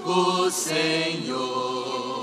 oh Señor.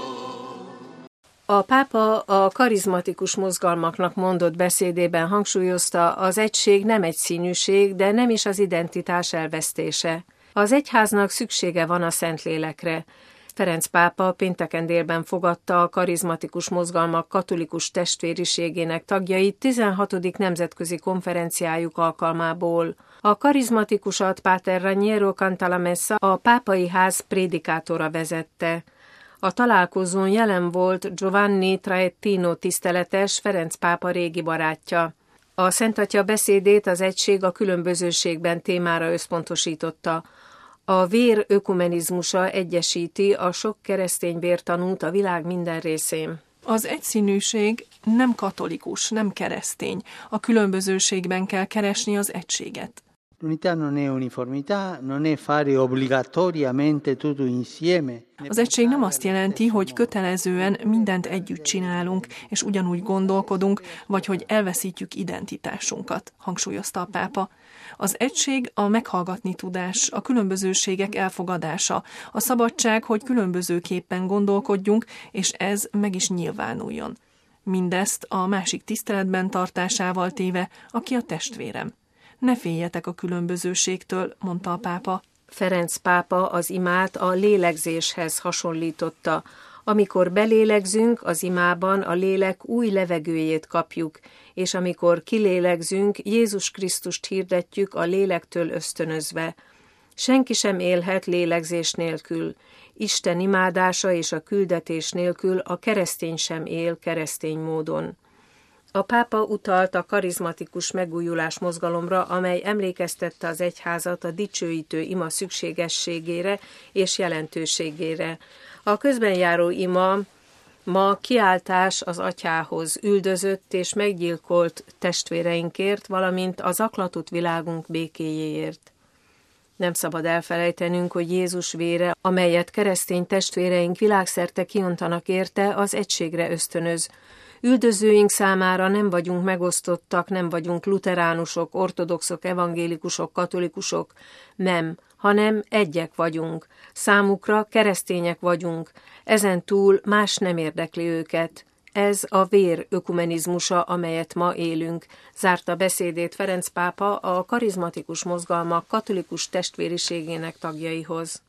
A pápa a karizmatikus mozgalmaknak mondott beszédében hangsúlyozta, az egység nem egyszínűség, de nem is az identitás elvesztése. Az egyháznak szüksége van a Szentlélekre. Ferenc pápa pénteken délben fogadta a karizmatikus mozgalmak katolikus testvériségének tagjait 16. nemzetközi konferenciájuk alkalmából. A karizmatikusat Páter Raniero Cantalamessa, a pápai ház prédikátora vezette. A találkozón jelen volt Giovanni Traettino tiszteletes, Ferenc pápa régi barátja. A Szent Atya beszédét az egység a különbözőségben témára összpontosította. A vér ökumenizmusa egyesíti a sok keresztény vértanút a világ minden részén. Az egyszínűség nem katolikus, nem keresztény. A különbözőségben kell keresni az egységet. L'unità non è uniformità, non è fare obbligatoriamente tutto insieme. Az egység nem azt jelenti, hogy kötelezően mindent együtt csinálunk, és ugyanúgy gondolkodunk, vagy hogy elveszítjük identitásunkat, hangsúlyozta a pápa. Az egység a meghallgatni tudás, a különbözőségek elfogadása, a szabadság, hogy különbözőképpen gondolkodjunk, és ez meg is nyilvánuljon. Mindezt a másik tiszteletben tartásával téve, aki a testvérem. Ne féljetek a különbözőségtől, mondta a pápa. Ferenc pápa az imát a lélegzéshez hasonlította. Amikor belélegzünk, az imában a lélek új levegőjét kapjuk, és amikor kilélegzünk, Jézus Krisztust hirdetjük a lélektől ösztönözve. Senki sem élhet lélegzés nélkül. Isten imádása és a küldetés nélkül a keresztény sem él keresztény módon. A pápa utalt a karizmatikus megújulás mozgalomra, amely emlékeztette az egyházat a dicsőítő ima szükségességére és jelentőségére. A közben járó ima ma kiáltás az Atyához, üldözött és meggyilkolt testvéreinkért, valamint az zaklatott világunk békéjéért. Nem szabad elfelejtenünk, hogy Jézus vére, amelyet keresztény testvéreink világszerte kiontanak érte, az egységre ösztönöz. Üldözőink számára nem vagyunk megosztottak, nem vagyunk luteránusok, ortodoxok, evangélikusok, katolikusok, nem, hanem egyek vagyunk. Számukra keresztények vagyunk, ezen túl más nem érdekli őket. Ez a vér ökumenizmusa, amelyet ma élünk, zárta beszédét Ferenc pápa a karizmatikus mozgalmak katolikus testvériségének tagjaihoz.